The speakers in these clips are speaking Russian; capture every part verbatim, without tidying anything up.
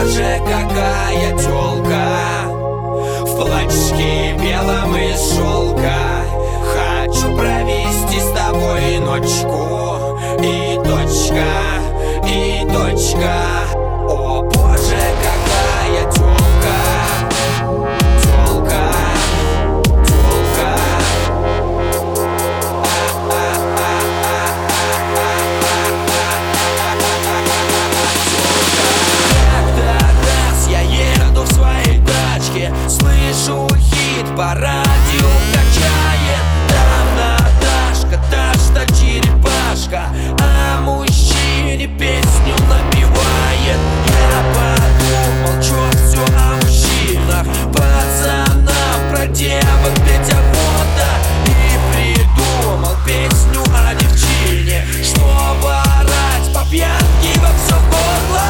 боже, какая тёлка в платьишке белом из шелка. Хочу провести с тобой ночку. И точка, и точка. О боже, какая тёлка, тёлка, тёлка. Как-то раз я еду в своей тачке, слышу хит по радио качает. Там Наташка, та что черепашка, а мужчине песню напевает. Я подумал, чё всё о мужчинах, пацанам про девок петь охота. И придумал песню о девчине, чтобы орать по пьянке во всё горло.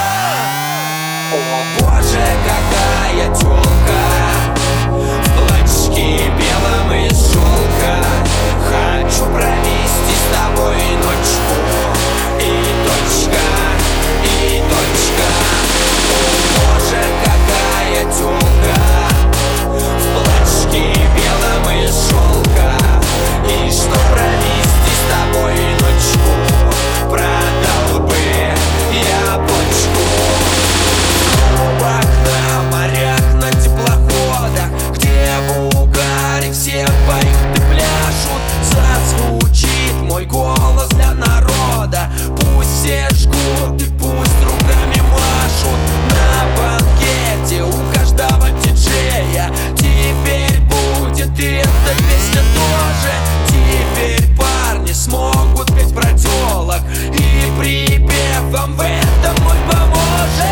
О боже, какая тёлка в платьишке белом из шелка. Хочу провести с тобой ночку. И точка, и точка. О боже, какая тёлка в платьишке белом из шелка. И что провести с тобой ночку, продал бы я почку. В клубах, на морях, на теплоходах, где в угаре все поют и пляшут, зазвучит мой голос для народа. Пусть все жгут и пусть руками машут. На банкете у каждого диджея теперь будет и эта песня тоже. Теперь парни смогут петь про тёлок, и припев вам в этом мой поможет.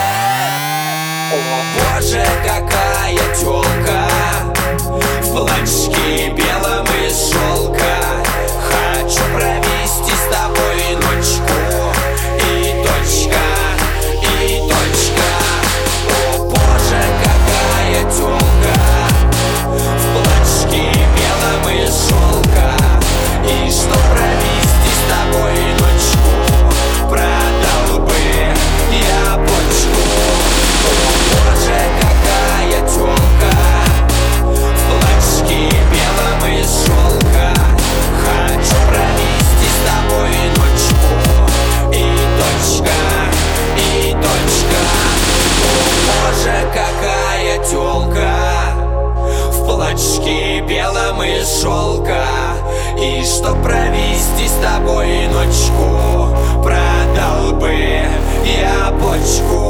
О боже, какая тёлка в платьишке белом из шелка. Хочу провести с тобой ночку. И точка, и точка. О боже, какая тёлка в платьишке белом из шелка. И что провести с тобой ночку, продал бы я почку. О боже, какая тёлка в платьишке белом из шелка. Хочу провести с тобой ночку. И точка, и точка. О боже, какая тёлка в платьишке белом из шелка. И что провести с тобой ночку, продал бы я почку.